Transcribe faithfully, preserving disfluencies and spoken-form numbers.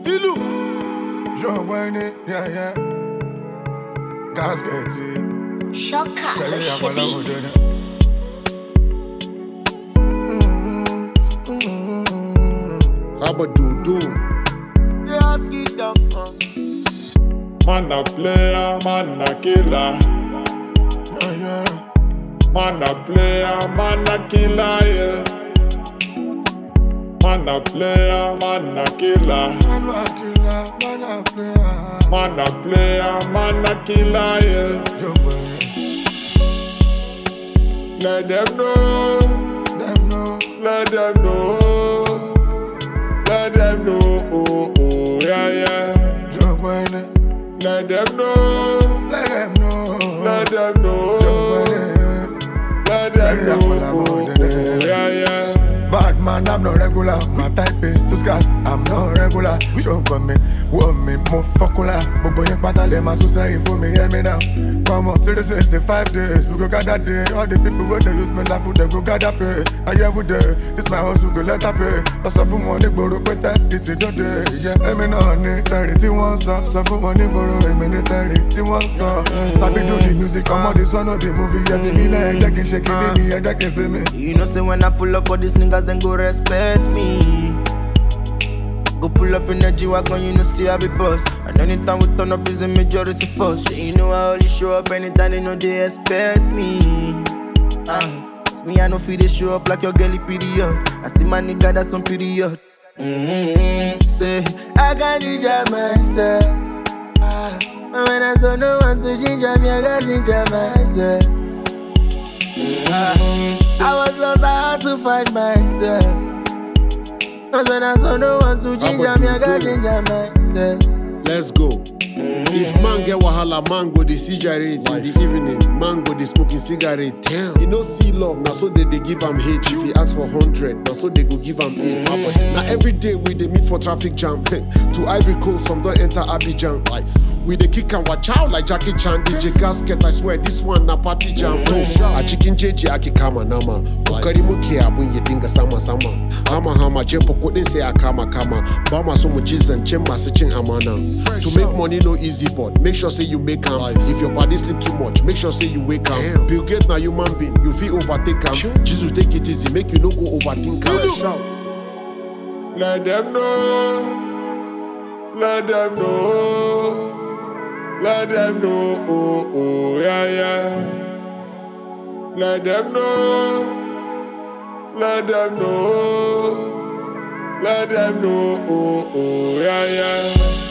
Ilu. Joe Wayne, yeah, yeah. Gasket. Shocker, Yeah, the yeah, shitty. Abadodo. Man a player, man a killer. Yeah, yeah. Man a player, man a killer, yeah. Man a player, man a killer. Man a killer, man a player. Man a player, man a killer, yeah. Joe Wayne, Let them know, them know. let them know, let them know, oh, oh, yeah, yeah. Joe Wayne, Let them know, let them know. let them know, Joe Wayne. let them know, oh, oh, yeah, yeah. Bad man, I'm not regular. My type is to scarce, I'm not regular. Show for me, want me, more fuckula. But boy, you better let my society for me, hear me now. Come on, three sixty-five days, we go gather day. All the people who they use me laugh, they go gather pay. And every day, this my house, we go let her pay. Lots of money, borrow, but that it's a day. Yeah, I mean, on it, thirty one so. So for money, borrow, I mean, thirty one so. Sabi do the music, come on, this one of the movie. Yeah, me like, I can shake it, me, I can see me. You know, say when I pull up all these niggas, then go respect me. Go pull up in the G-Wagon, you know, see I be boss. And anytime we turn up, is a majority force. Yeah, you know, I only show up anytime they know they expect me. Ah, it's me, I know feel they show up like your girly period. I see my nigga, that's some period. Mm-hmm. Say, I can't ginger myself. Ah, and when I saw no one to ginger me, I got ginger myself. Mm-hmm. I was lost, I had to find myself. Cause when I saw no one to ginger me, I got ginger myself. Let's go. If man get wahala, man go the cigarette in the evening. Man go the smoking cigarette. Damn. You know see love, now so they, they give him hate. If he ask for hundred, now so they go give him eight. Now every day we they meet for traffic jam. To Ivory Coast, some don't enter Abidjan. Life. We the kick and watch out like Jackie Chan. D J Gasket, I swear this one na party jam. A chicken J J aki kama nama. Kukari muke abun yedinga sama sama. Hama hama jepo koden say akama kama. Bama so mujizan chemba sichin amana. To make money no easy, but make sure say you make am. If your body sleep too much, make sure say you wake am. Bill Gates na human being, you feel overtake am. Jesus take it easy, make you no go overthink am. Let them know, let them know, let them know, oh, oh, yeah, yeah. Let them know, let them know, let them know, oh, oh, yeah, yeah.